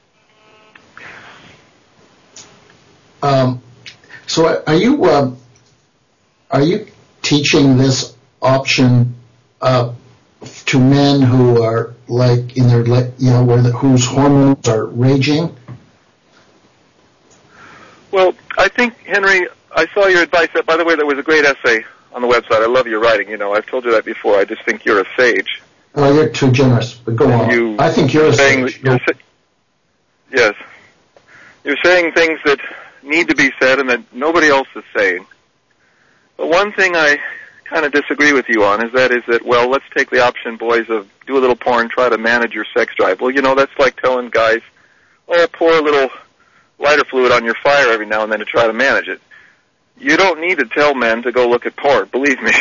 So are you teaching this option to men who are like in their, you know, whose hormones are raging? Well, I think, Henry, I saw your advice. By the way, there was a great essay on the website. I love your writing. You know, I've told you that before. I just think you're a sage. Oh, you're too generous, but go on. I think you're a sage. Yes. You're saying things that need to be said and that nobody else is saying. But one thing I kind of disagree with you on is that, well, let's take the option, boys, of do a little porn, try to manage your sex drive. Well, that's like telling guys, pour a little lighter fluid on your fire every now and then to try to manage it. You don't need to tell men to go look at porn, believe me.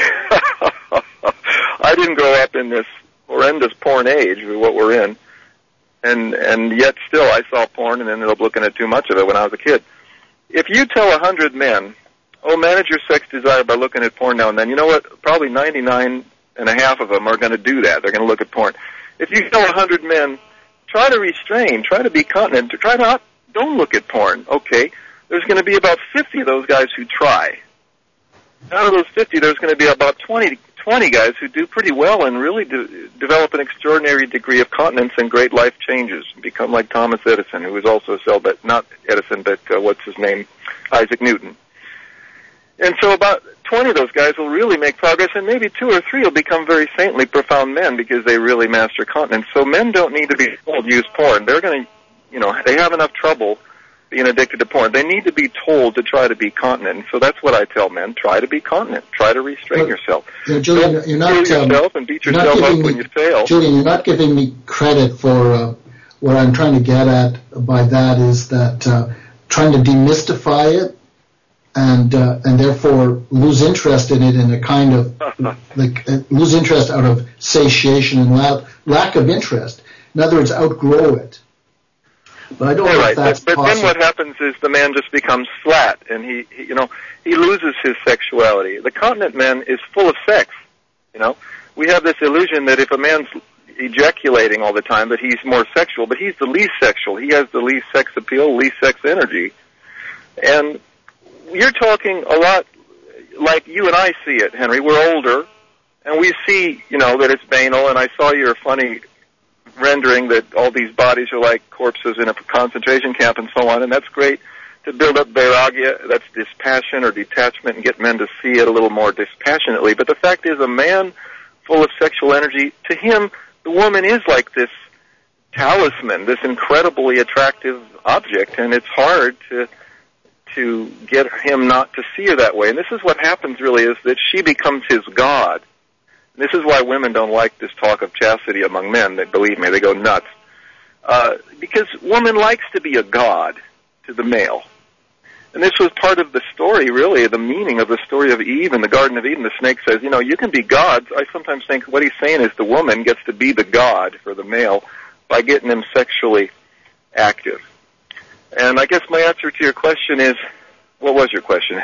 I didn't grow up in this horrendous porn age, what we're in, and yet still I saw porn and ended up looking at too much of it when I was a kid. If you tell 100 men, manage your sex desire by looking at porn now and then, you know what? Probably 99.5 of them are going to do that. They're going to look at porn. If you tell 100 men, try to restrain, try to be continent, don't look at porn, okay? There's going to be about 50 of those guys who try. Out of those 50, there's going to be about 20 guys who do pretty well and really develop an extraordinary degree of continence and great life changes, become like Thomas Edison, who was also a cell, but not Edison, but what's his name, Isaac Newton. And so about 20 of those guys will really make progress, and maybe 2 or 3 will become very saintly, profound men because they really master continence. So men don't need to be told use porn. They're going to, they have enough trouble being addicted to porn. They need to be told to try to be continent. So that's what I tell men: try to be continent. Try to restrain yourself. Julian, you're not kill yourself and beat yourself up when you fail. Julian, you're not giving me credit for what I'm trying to get at by that is that trying to demystify it and therefore lose interest in it in a kind of lose interest out of satiation and lack of interest. In other words, outgrow it. But I don't know if that's possible. But then what happens is the man just becomes flat, and he loses his sexuality. The continent man is full of sex. We have this illusion that if a man's ejaculating all the time, that he's more sexual, but he's the least sexual. He has the least sex appeal, least sex energy. And you're talking a lot like you and I see it, Henry. We're older, and we see, that it's banal, and I saw your funny rendering that all these bodies are like corpses in a concentration camp and so on, and that's great to build up vairagya, that's dispassion or detachment, and get men to see it a little more dispassionately. But the fact is, a man full of sexual energy, to him, the woman is like this talisman, this incredibly attractive object, and it's hard to get him not to see her that way. And this is what happens really, is that she becomes his god. This is why women don't like this talk of chastity among men. They, believe me, they go nuts. Because woman likes to be a god to the male. And this was part of the story, really, the meaning of the story of Eve in the Garden of Eden. The snake says, you can be gods. I sometimes think what he's saying is the woman gets to be the god for the male by getting him sexually active. And I guess my answer to your question is, what was your question?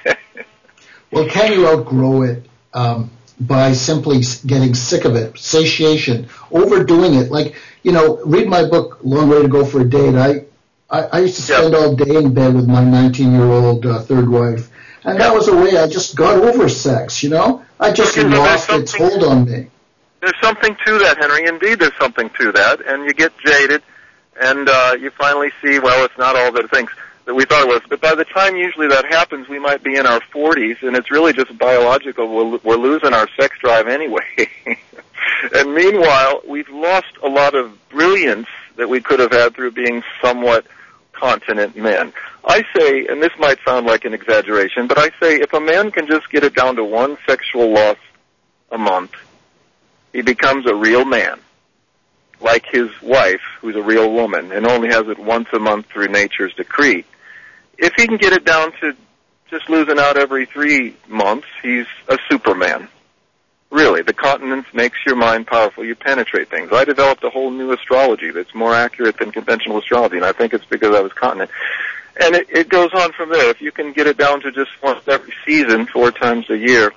Well, can you outgrow it by simply getting sick of it, satiation, overdoing it? Like, read my book, Long Way to Go for a Date. I used to spend all day in bed with my 19-year-old third wife, and that was a way I just got over sex, I just lost its hold on me. There's something to that, Henry. Indeed, there's something to that, and you get jaded, and you finally see, well, it's not all the things that we thought it was. But by the time usually that happens, we might be in our 40s, and it's really just biological. We're losing our sex drive anyway. And meanwhile, we've lost a lot of brilliance that we could have had through being somewhat continent men. I say, and this might sound like an exaggeration, but I say if a man can just get it down to one sexual loss a month, he becomes a real man, like his wife, who's a real woman, and only has it once a month through nature's decree. If he can get it down to just losing out every 3 months, he's a superman. Really, the continence makes your mind powerful. You penetrate things. I developed a whole new astrology that's more accurate than conventional astrology, and I think it's because I was continent. And it goes on from there. If you can get it down to just once every season, 4 times a year,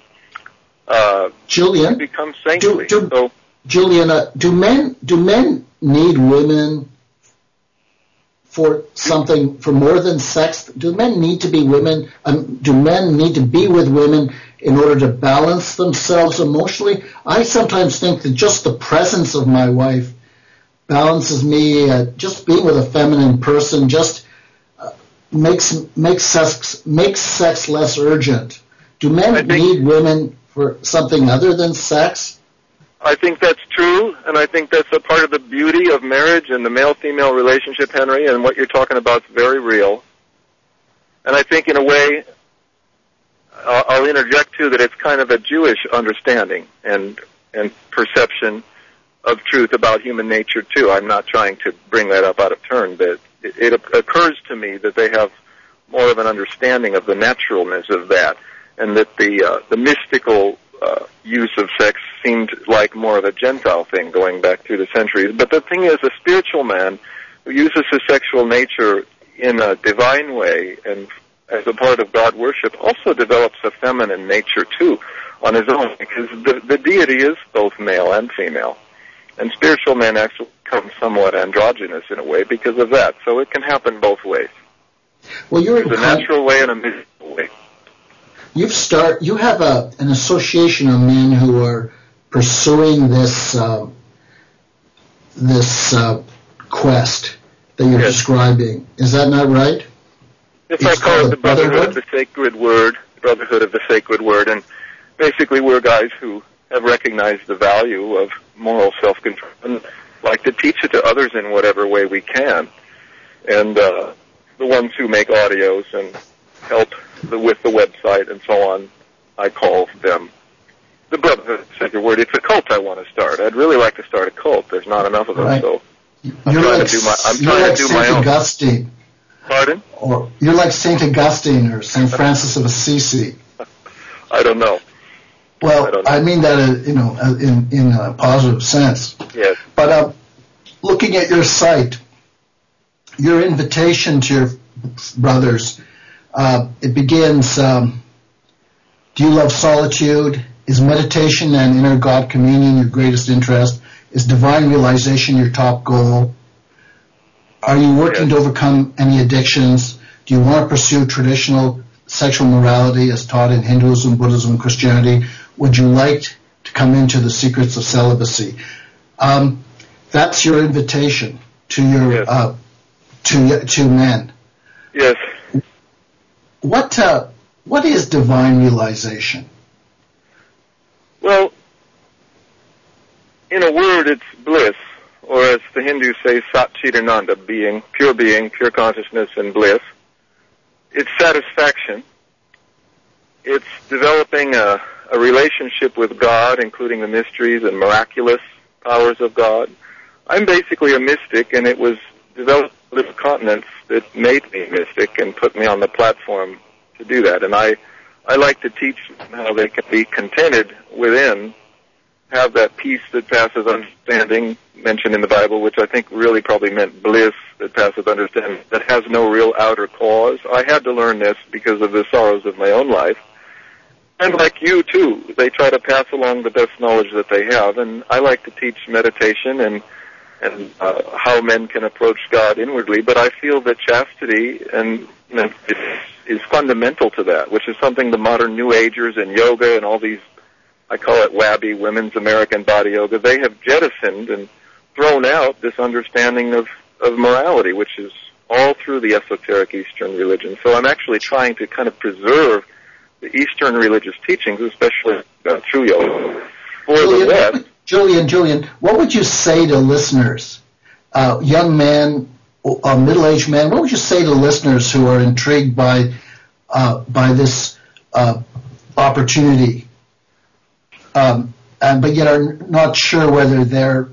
Julian, you become saintly. Julian, do men need women for something, for more than sex? Do men need to be women? Do men need to be with women in order to balance themselves emotionally? I sometimes think that just the presence of my wife balances me. Just being with a feminine person just makes sex less urgent. Do men need women for something other than sex? I think that's true, and I think that's a part of the beauty of marriage and the male-female relationship, Henry, and what you're talking about is very real. And I think in a way, I'll interject too that it's kind of a Jewish understanding and perception of truth about human nature too. I'm not trying to bring that up out of turn, but it occurs to me that they have more of an understanding of the naturalness of that, and that the mystical use of sex seemed like more of a Gentile thing going back through the centuries. But the thing is, a spiritual man who uses his sexual nature in a divine way and as a part of God worship also develops a feminine nature too on his own, because the deity is both male and female. And spiritual men actually become somewhat androgynous in a way because of that. So it can happen both ways. Well, there's a natural way and a mystical way. You have an association of men who are pursuing this quest that you're describing. Is that not right? Yes, I call it the Brotherhood of the Sacred Word, Brotherhood of the Sacred Word, and basically we're guys who have recognized the value of moral self-control and like to teach it to others in whatever way we can. And the ones who make audios and help with the website and so on, I call them the Brotherhood of the Sacred Word. It's a cult I want to start. I'd really like to start a cult. There's not enough of them, so I'm trying to do my own. Augustine. Pardon? Or you're like St. Augustine or St. Francis of Assisi. I don't know. Well, I mean that in a positive sense. Yes. But looking at your site, your invitation to your brothers, it begins, do you love solitude? Is meditation and inner God communion your greatest interest? Is divine realization your top goal? Are you working to overcome any addictions? Do you want to pursue traditional sexual morality as taught in Hinduism, Buddhism, and Christianity? Would you like to come into the secrets of celibacy? That's your invitation to your to men. Yes. What is divine realization? Well, in a word, it's bliss, or as the Hindus say, Satchidananda, pure consciousness and bliss. It's satisfaction. It's developing a relationship with God, including the mysteries and miraculous powers of God. I'm basically a mystic, and it was developed with continents that made me a mystic and put me on the platform to do that. And I like to teach how they can be contented within, have that peace that passes understanding, mentioned in the Bible, which I think really probably meant bliss that passes understanding, that has no real outer cause. I had to learn this because of the sorrows of my own life. And like you, too, they try to pass along the best knowledge that they have, and I like to teach meditation and how men can approach God inwardly, but I feel that chastity is fundamental to that, which is something the modern New Agers and yoga and all these, I call it WABI, Women's American Body Yoga, they have jettisoned and thrown out this understanding of morality, which is all through the esoteric Eastern religion. So I'm actually trying to kind of preserve the Eastern religious teachings, especially through yoga, for the West. Julian, what would you say to listeners, young men, middle-aged men, what would you say to listeners who are intrigued by this opportunity, but yet are not sure whether they're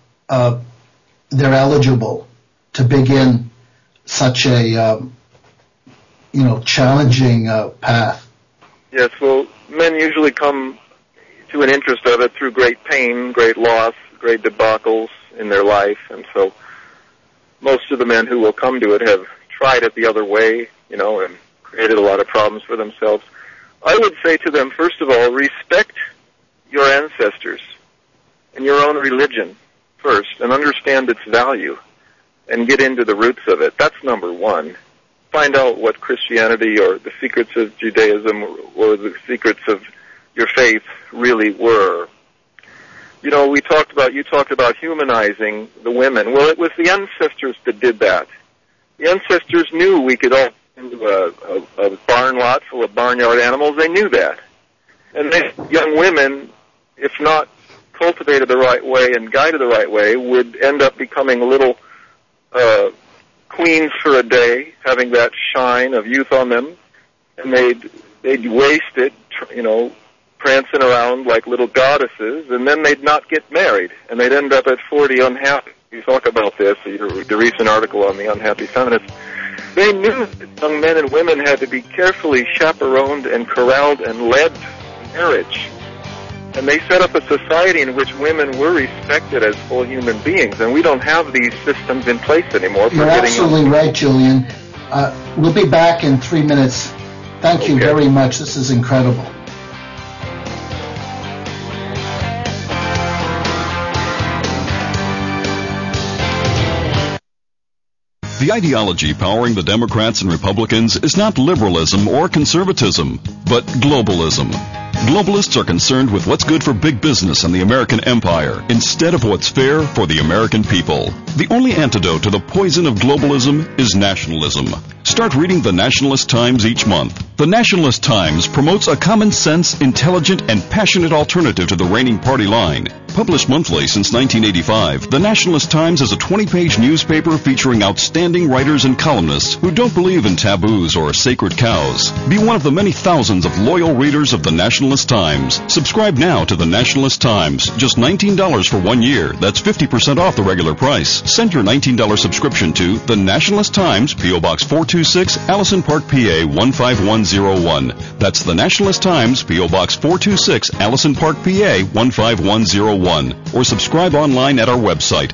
eligible to begin such a challenging path? Yes, well, men usually come to an interest of it through great pain, great loss, great debacles in their life, and so most of the men who will come to it have tried it the other way, and created a lot of problems for themselves. I would say to them, first of all, respect your ancestors and your own religion first, and understand its value, and get into the roots of it. That's number one. Find out what Christianity or the secrets of Judaism or the secrets of your faith really were. You talked about humanizing the women. Well, it was the ancestors that did that. The ancestors knew we could all into a barn lot full of barnyard animals. They knew that. And young women, if not cultivated the right way and guided the right way, would end up becoming little queens for a day, having that shine of youth on them, and they'd waste it, prancing around like little goddesses, and then they'd not get married, and they'd end up at 40 unhappy. You talk about this, the recent article on the unhappy feminists. They knew that young men and women had to be carefully chaperoned and corralled and led to marriage. And they set up a society in which women were respected as full human beings, and we don't have these systems in place anymore. You're absolutely right, Julian. We'll be back in 3 minutes. Thank you very much. This is incredible. The ideology powering the Democrats and Republicans is not liberalism or conservatism, but globalism. Globalists are concerned with what's good for big business and the American empire instead of what's fair for the American people. The only antidote to the poison of globalism is nationalism. Start reading the Nationalist Times each month. The Nationalist Times promotes a common sense, intelligent, and passionate alternative to the reigning party line. Published monthly since 1985, the Nationalist Times is a 20-page newspaper featuring outstanding writers and columnists who don't believe in taboos or sacred cows. Be one of the many thousands of loyal readers of the Nationalist Times. Subscribe now to the Nationalist Times. Just $19 for 1 year. That's 50% off the regular price. Send your $19 subscription to the Nationalist Times, P.O. Box 426, Allison Park, PA 15101. That's the Nationalist Times, P.O. Box 426, Allison Park, PA 15101. Or subscribe online at our website,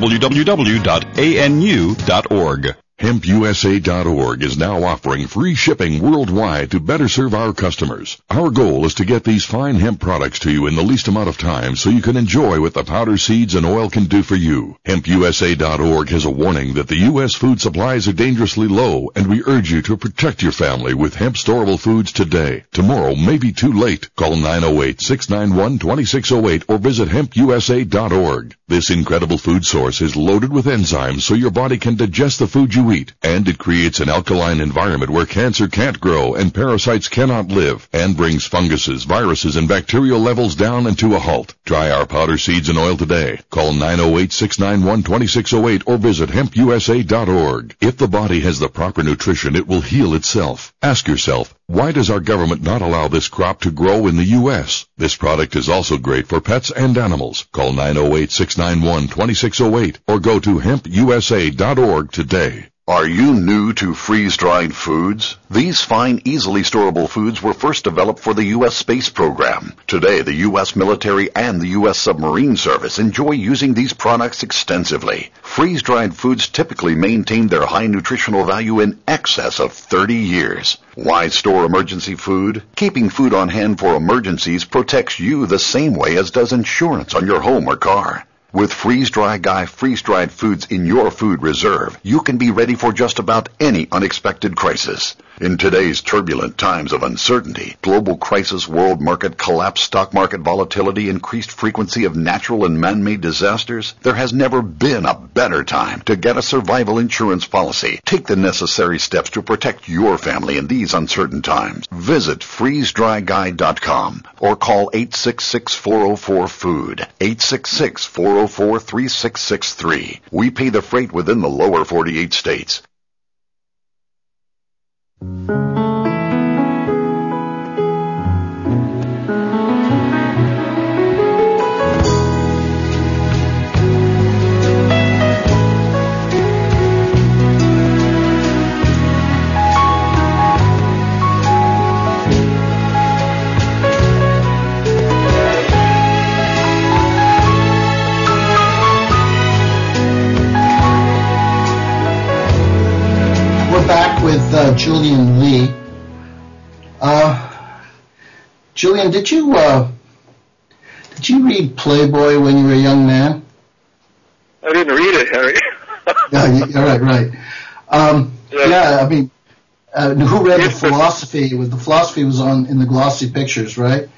www.anu.org. HempUSA.org is now offering free shipping worldwide to better serve our customers. Our goal is to get these fine hemp products to you in the least amount of time so you can enjoy what the powder, seeds, and oil can do for you. HempUSA.org has a warning that the U.S. food supplies are dangerously low, and we urge you to protect your family with hemp storable foods today. Tomorrow may be too late. Call 908-691-2608 or visit HempUSA.org. This incredible food source is loaded with enzymes so your body can digest the food you eat, and it creates an alkaline environment where cancer can't grow and parasites cannot live, and brings funguses, viruses, and bacterial levels down and to a halt. Try our powder, seeds, and oil today. Call 908-691-2608 or visit HempUSA.org. If the body has the proper nutrition, it will heal itself. Ask yourself, why does our government not allow this crop to grow in the U.S.? This product is also great for pets and animals. Call 908-691-2608 or go to HempUSA.org today. Are you new to freeze-dried foods? These fine, easily storable foods were first developed for the U.S. space program. Today, the U.S. military and the U.S. submarine service enjoy using these products extensively. Freeze-dried foods typically maintain their high nutritional value in excess of 30 years. Why store emergency food? Keeping food on hand for emergencies protects you the same way as does insurance on your home or car. With Freeze-Dry Guy freeze-dried foods in your food reserve, you can be ready for just about any unexpected crisis. In today's turbulent times of uncertainty, global crisis, world market collapse, stock market volatility, increased frequency of natural and man-made disasters, there has never been a better time to get a survival insurance policy. Take the necessary steps to protect your family in these uncertain times. Visit freezedryguy.com or call 866-404-FOOD, 866-404-3663. We pay the freight within the lower 48 states. With Julian Lee. Julian, did you read Playboy when you were a young man? I didn't read it, Harry. Right. Yeah, I mean, who read the philosophy? The philosophy was in the glossy pictures, right?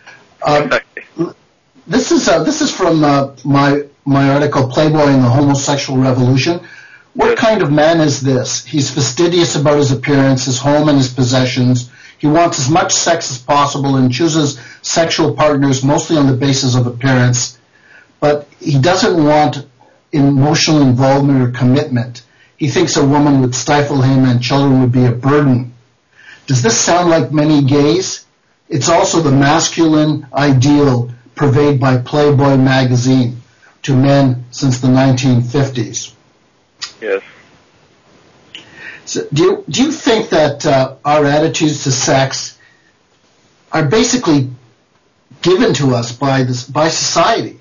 This is from my article, Playboy and the Homosexual Revolution. What kind of man is this? He's fastidious about his appearance, his home, and his possessions. He wants as much sex as possible and chooses sexual partners mostly on the basis of appearance. But he doesn't want emotional involvement or commitment. He thinks a woman would stifle him and children would be a burden. Does this sound like many gays? It's also the masculine ideal purveyed by Playboy magazine to men since the 1950s. Yes. So do you think that our attitudes to sex are basically given to us by society?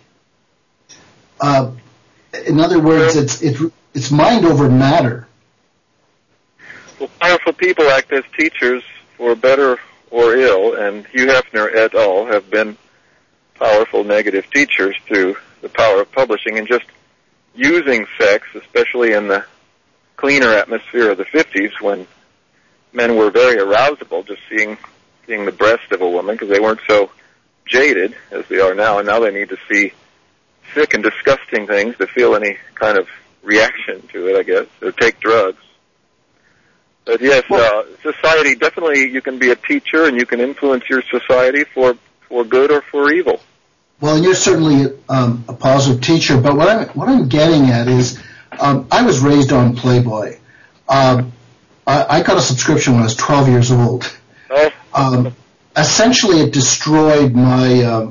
In other words, it's mind over matter. Well, powerful people act as teachers for better or ill, and Hugh Hefner et al. Have been powerful negative teachers through the power of publishing and just using sex, especially in the cleaner atmosphere of the 50s when men were very arousable just seeing the breast of a woman because they weren't so jaded as they are now, and now they need to see sick and disgusting things to feel any kind of reaction to it, I guess, or take drugs. But yes, society, definitely you can be a teacher and you can influence your society for good or for evil. Well, you're certainly a positive teacher, but what I'm getting at is I was raised on Playboy. I got a subscription when I was 12 years old. Essentially, it destroyed my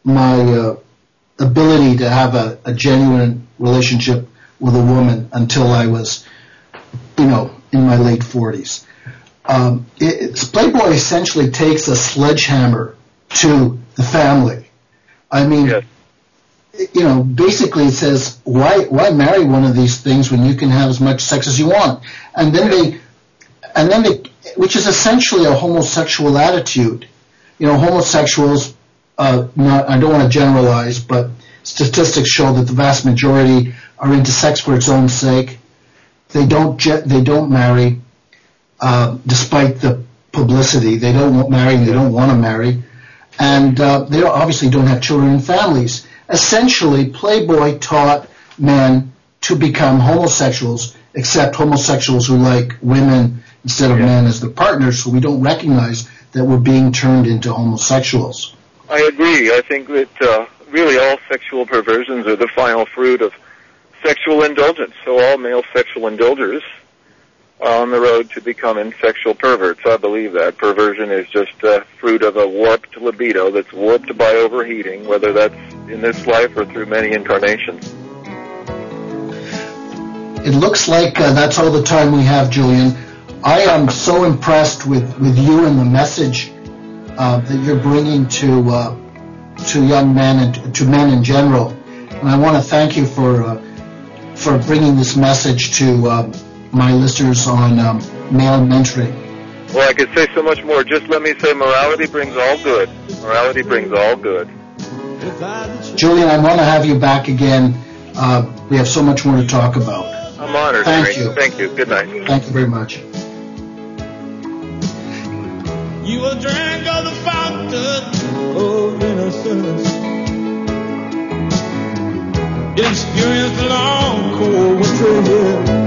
ability to have a genuine relationship with a woman until I was, in my late 40s. Playboy essentially takes a sledgehammer to the family. I mean, basically it says, why marry one of these things when you can have as much sex as you want? And then they, which is essentially a homosexual attitude. Homosexuals, I don't want to generalize, but statistics show that the vast majority are into sex for its own sake. They don't marry, despite the publicity. They don't marry, they don't want to marry. And they obviously don't have children and families. Essentially, Playboy taught men to become homosexuals, except homosexuals who like women instead of men as their partners, so we don't recognize that we're being turned into homosexuals. I agree. I think that really all sexual perversions are the final fruit of sexual indulgence. So all male sexual indulgers are on the road to becoming sexual perverts. I believe that. Perversion is just a fruit of a warped libido that's warped by overheating, whether that's in this life or through many incarnations. It looks like that's all the time we have, Julian. I am so impressed with you and the message that you're bringing to young men and to men in general. And I want to thank you for bringing this message to my listeners on male mentoring. Well, I could say so much more. Just let me say morality brings all good. Morality brings all good. Julian, I want to have you back again. We have so much more to talk about. I'm honored. Thank you. Thank you. Good night. Thank you very much. You will drink of the fountain of innocence. Experience the long, cold winter.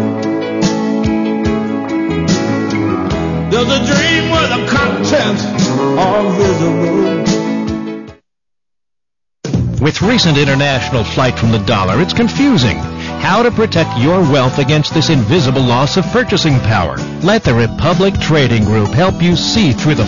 There's a dream where the contents are visible. With recent international flight from the dollar, it's confusing. How to protect your wealth against this invisible loss of purchasing power. Let the Republic Trading Group help you see through the